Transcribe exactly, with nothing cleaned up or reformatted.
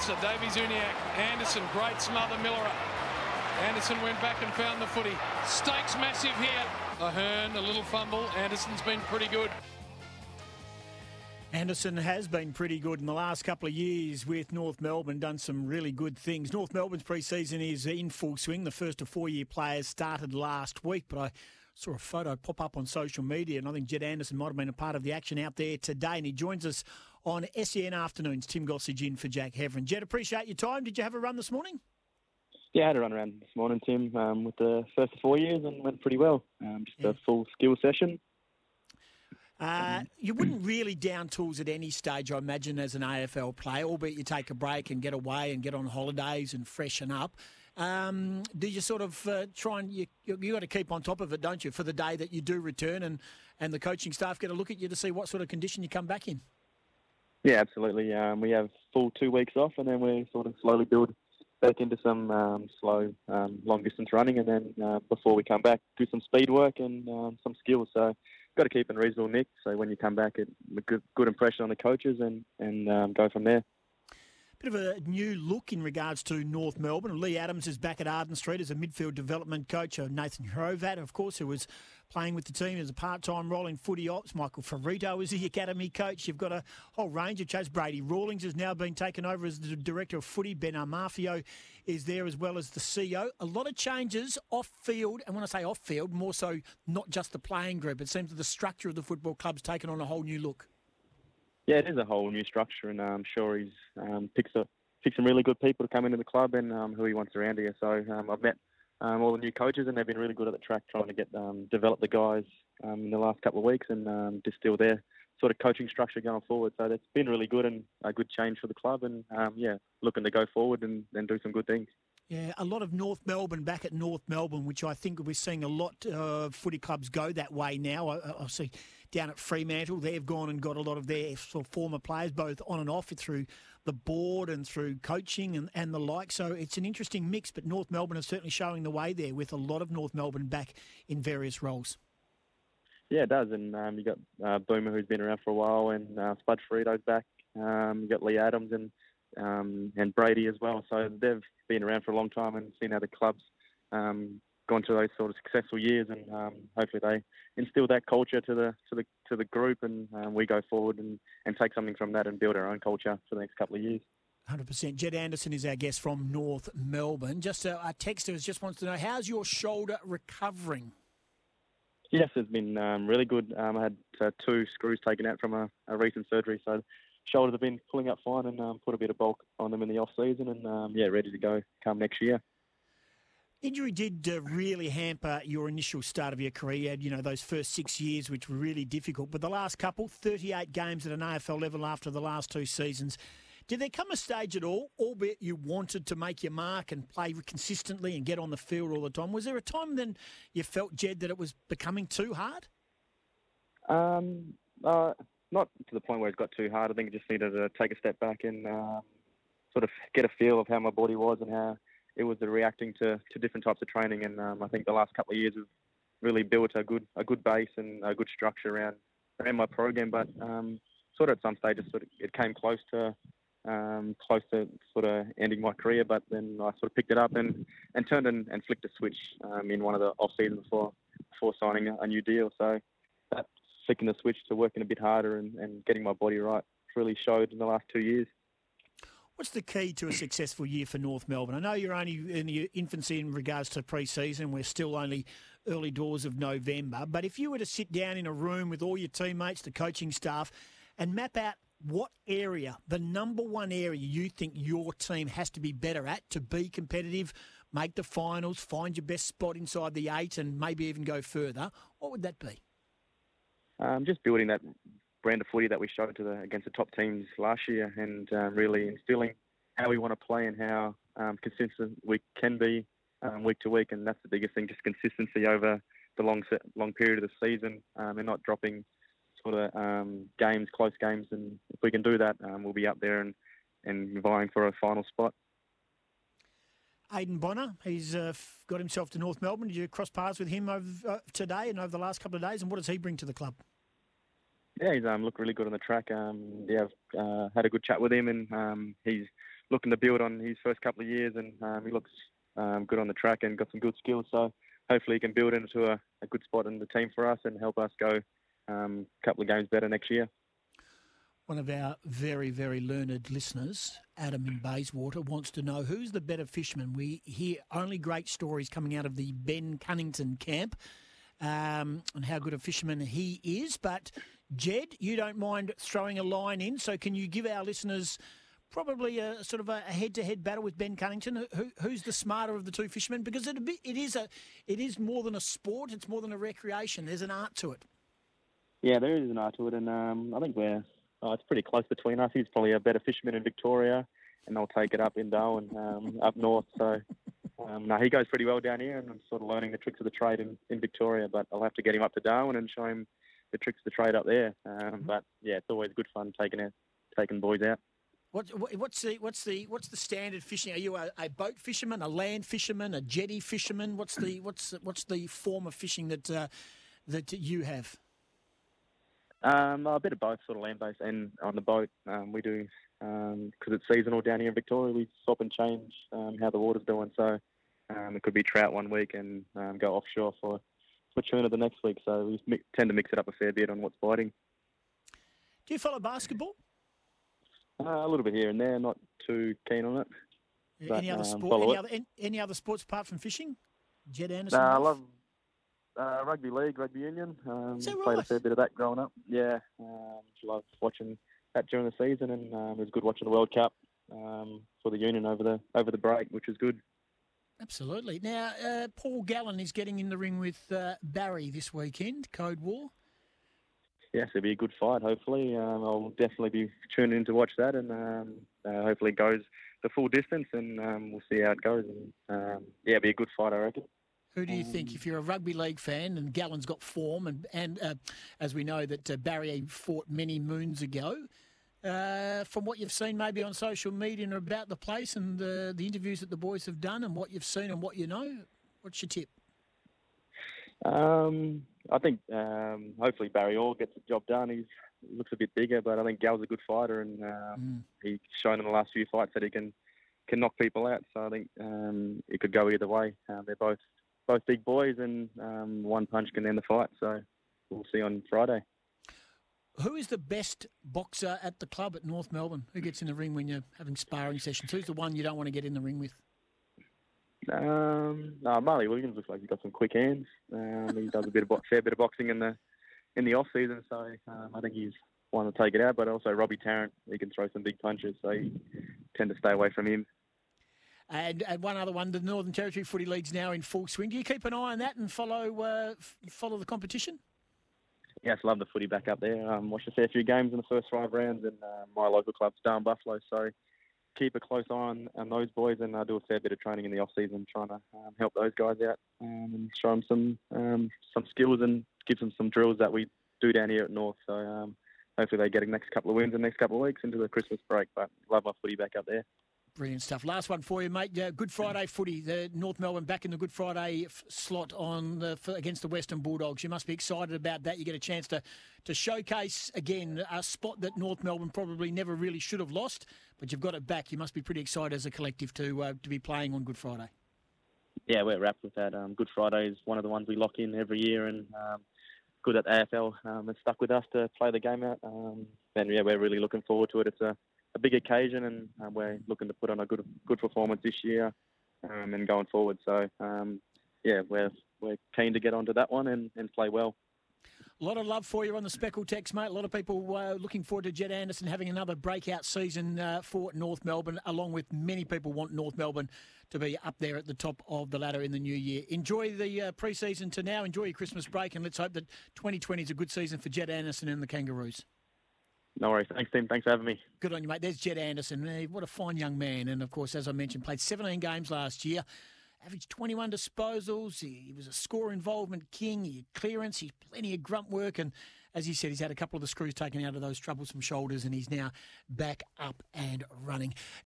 Mercer, Davies Uniacke, Anderson, great smother, Miller. Anderson went back and found the footy. Stakes massive here. Ahern, a little fumble. Anderson's been pretty good. Anderson has been pretty good in the last couple of years with North Melbourne, done some really good things. North Melbourne's pre-season is in full swing. The first of four-year players started last week, but I saw a photo pop up on social media, and I think Jed Anderson might have been a part of the action out there today, and he joins us on S E N Afternoons. Tim Gossage in for Jack Heverin. Jed, appreciate your time. Did you have a run this morning? Yeah, I had a run around this morning, Tim, um, with the first of four years and went pretty well. Um, just yeah. a full skill session. Uh, you wouldn't really down tools at any stage, I imagine, as an A F L player, albeit you take a break and get away and get on holidays and freshen up. Um, do you sort of uh, try and, you you got to keep on top of it, don't you, for the day that you do return, and, and the coaching staff get a look at you to see what sort of condition you come back in? Yeah, absolutely. Um, we have full two weeks off, and then we sort of slowly build back into some um, slow, um, long-distance running, and then uh, before we come back, do some speed work and um, some skills. So got to keep in reasonable nick, so when you come back, it, a good, good impression on the coaches, and, and um, go from there. Bit of a new look in regards to North Melbourne. Lee Adams is back at Arden Street as a midfield development coach. Nathan Hrovat, of course, who was playing with the team as a part-time role in footy ops. Michael Ferrito is the academy coach. You've got a whole range of coaches. Brady Rawlings has now been taken over as the director of footy. Ben Armafio is there as well as the C E O. A lot of changes off-field, and when I say off-field, more so not just the playing group. It seems that the structure of the football club's taken on a whole new look. Yeah, it is a whole new structure, and I'm sure he's um, picked, a, picked some really good people to come into the club and um, who he wants around here. So um, I've met um, all the new coaches, and they've been really good at the track trying to get um, develop the guys um, in the last couple of weeks and um, distill their sort of coaching structure going forward. So that's been really good and a good change for the club, and um, yeah, looking to go forward and, and do some good things. Yeah, a lot of North Melbourne back at North Melbourne, which I think we're seeing a lot of footy clubs go that way now. I, I see down at Fremantle, they've gone and got a lot of their sort of former players, both on and off, through the board and through coaching and, and the like. So it's an interesting mix, but North Melbourne is certainly showing the way there with a lot of North Melbourne back in various roles. Yeah, it does. And um, you got uh, Boomer, who's been around for a while, and uh, Spud Frito's back. Um, you got Lee Adams and um, and Brady as well. So they've been around for a long time and seen how the club's um, gone through those sort of successful years, and um, hopefully they instill that culture to the to the to the group, and um, we go forward and, and take something from that and build our own culture for the next couple of years. one hundred percent. Jed Anderson is our guest from North Melbourne. Just a, a texter just wants to know, how's your shoulder recovering? Yes, it's been um, really good. Um, I had uh, two screws taken out from a, a recent surgery, so shoulders have been pulling up fine, and um, put a bit of bulk on them in the off season, and um, yeah, ready to go come next year. Injury did uh, really hamper your initial start of your career. You had, you know, those first six years, which were really difficult. But the last couple, thirty-eight games at an A F L level after the last two seasons. Did there come a stage at all, albeit you wanted to make your mark and play consistently and get on the field all the time? Was there a time then you felt, Jed, that it was becoming too hard? Um, uh, not to the point where it got too hard. I think I just needed to take a step back and uh, sort of get a feel of how my body was and how it was reacting to, to different types of training. And um, I think the last couple of years have really built a good a good base and a good structure around around my program. But um, sort of at some stage, it sort of it came close to um, close to sort of ending my career. But then I sort of picked it up and, and turned and, and flicked a switch um, in one of the off seasons before before signing a, a new deal. So that flicking the switch to working a bit harder and, and getting my body right really showed in the last two years. What's the key to a successful year for North Melbourne? I know you're only in your infancy in regards to pre-season. We're still only early doors of November. But if you were to sit down in a room with all your teammates, the coaching staff, and map out what area, the number one area you think your team has to be better at to be competitive, make the finals, find your best spot inside the eight and maybe even go further, what would that be? Um, just building that brand of footy that we showed to the against the top teams last year, and uh, really instilling how we want to play and how um, consistent we can be um, week to week. And that's the biggest thing, just consistency over the long set, long period of the season, um, and not dropping sort of um, games, close games. And if we can do that, um, we'll be up there and, and vying for a final spot. Aidan Bonner, he's uh, got himself to North Melbourne. Did you cross paths with him over uh, today and over the last couple of days? And what does he bring to the club? Yeah, he's um, looked really good on the track. Um, yeah, I've uh, had a good chat with him, and um, he's looking to build on his first couple of years, and um, he looks um, good on the track and got some good skills. So hopefully he can build into a, a good spot in the team for us and help us go um, a couple of games better next year. One of our very, very learned listeners, Adam in Bayswater, wants to know who's the better fisherman. We hear only great stories coming out of the Ben Cunnington camp um, and how good a fisherman he is. But, Jed, you don't mind throwing a line in, so can you give our listeners probably a sort of a head-to-head battle with Ben Cunnington? Who, who's the smarter of the two fishermen? Because it, it, is a, it is more than a sport. It's more than a recreation. There's an art to it. Yeah, there is an art to it, and um, I think we're... Oh, it's pretty close between us. He's probably a better fisherman in Victoria, and they'll take it up in Darwin, um, up north. So, um, no, he goes pretty well down here, and I'm sort of learning the tricks of the trade in, in Victoria. But I'll have to get him up to Darwin and show him the tricks of the trade up there. Um, but yeah, it's always good fun taking out, taking boys out. What, what's the what's the what's the standard fishing? Are you a, a boat fisherman, a land fisherman, a jetty fisherman? What's the what's what's the form of fishing that uh, that you have? Um, a bit of both, sort of land-based and on the boat. Um, we do, because um, it's seasonal down here in Victoria, we swap and change um, how the water's doing. So um, it could be trout one week and um, go offshore for, for tuna the next week. So we mi- tend to mix it up a fair bit on what's biting. Do you follow basketball? Uh, a little bit here and there, not too keen on it. Yeah, but, any other um, sport? Any it. other, any, any other sports apart from fishing? Jed Anderson? No, I love... Uh, rugby league, rugby union. Um, Is that played right? a fair bit of that growing up. Yeah, um, loved watching that during the season, and um, it was good watching the World Cup um, for the union over the over the break, which was good. Absolutely. Now, uh, Paul Gallen is getting in the ring with uh, Barry this weekend, Code War. Yes, it'll be a good fight, hopefully. Um, I'll definitely be tuning in to watch that, and um, uh, hopefully it goes the full distance, and um, we'll see how it goes. And um, yeah, it'll be a good fight, I reckon. Who do you think, if you're a rugby league fan and Gallen's got form, and, and uh, as we know that uh, Barry fought many moons ago, uh, from what you've seen maybe on social media and about the place and the, the interviews that the boys have done and what you've seen and what you know, what's your tip? Um, I think um, hopefully Barry Orr gets the job done. He's, he looks a bit bigger, but I think Gal's a good fighter, and um, mm. he's shown in the last few fights that he can, can knock people out. So I think um, it could go either way. Uh, they're both... Both big boys, and um, one punch can end the fight. So we'll see on Friday. Who is the best boxer at the club at North Melbourne? Who gets in the ring when you're having sparring sessions? Who's the one you don't want to get in the ring with? Um, no, Marley Williams looks like he's got some quick hands. Um, he does a bit of bo- fair bit of boxing in the in the off season, so um, I think he's one to take it out. But also Robbie Tarrant, he can throw some big punches, so you tend to stay away from him. And, and one other one, the Northern Territory Footy League's now in full swing. Do you keep an eye on that and follow uh, f- follow the competition? Yes, love the footy back up there. Um, watched a fair few games in the first five rounds, and uh, my local club's Darwin Buffalo, so keep a close eye on, on those boys, and I do a fair bit of training in the off season, trying to um, help those guys out um, and show them some um, some skills and give them some drills that we do down here at North. So um, hopefully they get a next couple of wins in the next couple of weeks into the Christmas break. But love my footy back up there. Brilliant stuff. Last one for you, mate. Uh, Good Friday footy. The North Melbourne back in the Good Friday f- slot on the, for, against the Western Bulldogs. You must be excited about that. You get a chance to, to showcase, again, a spot that North Melbourne probably never really should have lost, but you've got it back. You must be pretty excited as a collective to uh, to be playing on Good Friday. Yeah, we're wrapped with that. Um, Good Friday is one of the ones we lock in every year, and um, good at the A F L um, has stuck with us to play the game out. Um, and, yeah, we're really looking forward to it. It's a a big occasion, and uh, we're looking to put on a good good performance this year um, and going forward. So, um, yeah, we're we're keen to get onto that one and, and play well. A lot of love for you on the Speckle text, mate. A lot of people uh, looking forward to Jed Anderson having another breakout season uh, for North Melbourne, along with many people want North Melbourne to be up there at the top of the ladder in the new year. Enjoy the uh, pre-season to now. Enjoy your Christmas break, and let's hope that twenty twenty is a good season for Jed Anderson and the Kangaroos. No worries. Thanks, Tim. Thanks for having me. Good on you, mate. There's Jed Anderson. What a fine young man. And, of course, as I mentioned, played seventeen games last year, averaged twenty-one disposals. He was a score involvement king. He had clearance. He had plenty of grunt work. And, as he said, he's had a couple of the screws taken out of those troublesome shoulders, and he's now back up and running.